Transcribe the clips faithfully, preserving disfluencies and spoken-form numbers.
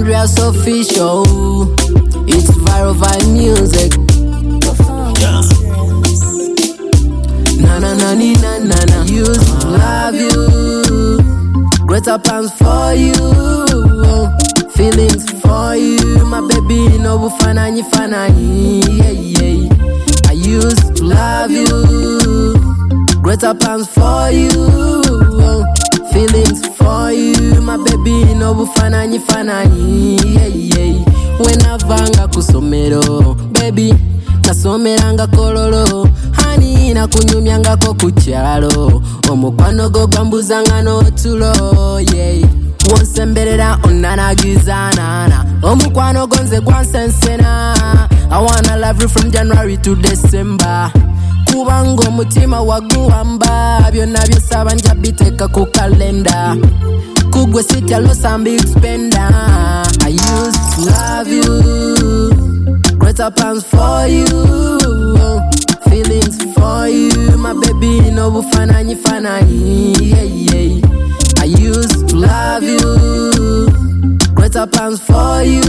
Andreas official. It's Viral Vibe Music. Yeah. Na na na ni na na na. Used to love you. Greater plans for you. Feelings for you, my baby. No bufanani fanani. Yeah yeah. I used to love you. Greater plans for you. Feelings for you, my baby. No bufanani fanani. Yeah yeah. When I vanga kusomero, baby. Nasomeranga kololo. Hani na kunyumyanga ko kuchalo. Omukwano go gambuzanga no tulo. Yeah. Once mberera onanagizana. Omukwano gonze gwansensena. I wanna love you from January to December. Kubango mutima waguamba. Byonna byosaba njabiteka ku kalenda. Kugwe sitya losambi expender. I used to love you. Greater plans for you. Feelings for you, my baby. No bufanani fanani. Yeah yeah. I used to love you. Greater plans for you.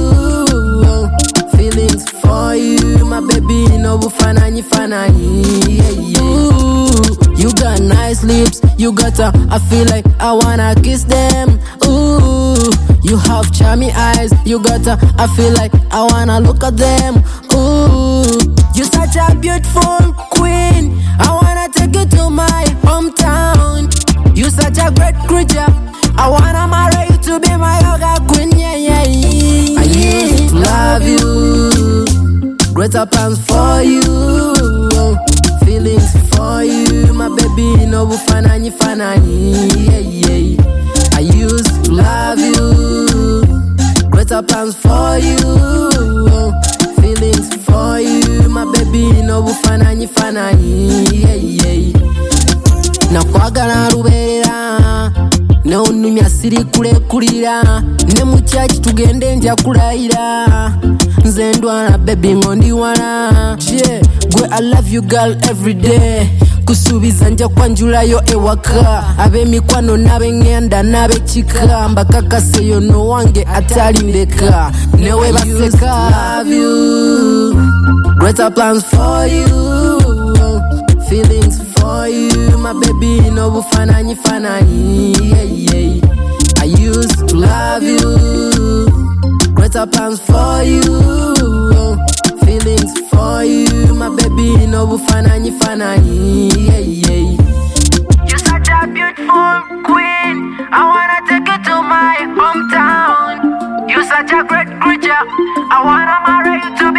Feelings for you, my baby. No bufanani fanani. Yeah yeah. Ooh, you got nice lips. You got a, I feel like I wanna kiss them. Ooh, you have charming eyes. You got a, I feel like I wanna look at them. Ooh, you're such a beautiful queen. I wanna take you to my hometown. You're such a great creature. I wanna marry you to be my yoga queen. Yeah, yeah, yeah. I used to love you. Greater plans for you. Feelings for you, my baby. No bufanani fanani. Yeah, yeah. I used to love you. Greater plans for you. Feelings for you, my baby. No bufanani fanani. Yeah, yeah. Na kwagala ruberera. Ne onumya siri kule kulira. Ne muchachi tugende nja kulayira. Nze ndwana baby ngondi wana. Yeah, gwe I love you girl every day. Kusubiza nja kwanjulayo ewaka. Abe mikwano nabe ngenda nabe chika. Mbakakase yono wange atali ndeka. Newe baseka. Love you. Greater plans for you. Feelings for you, my baby. No bufanani fanani. Yeah yeah. I used to love you. Greater plans for you. Feelings for you, my baby. No bufanani fanani. Yeah yeah. You're such a beautiful queen. I wanna take you to my hometown. You're such a great creature. I wanna marry you to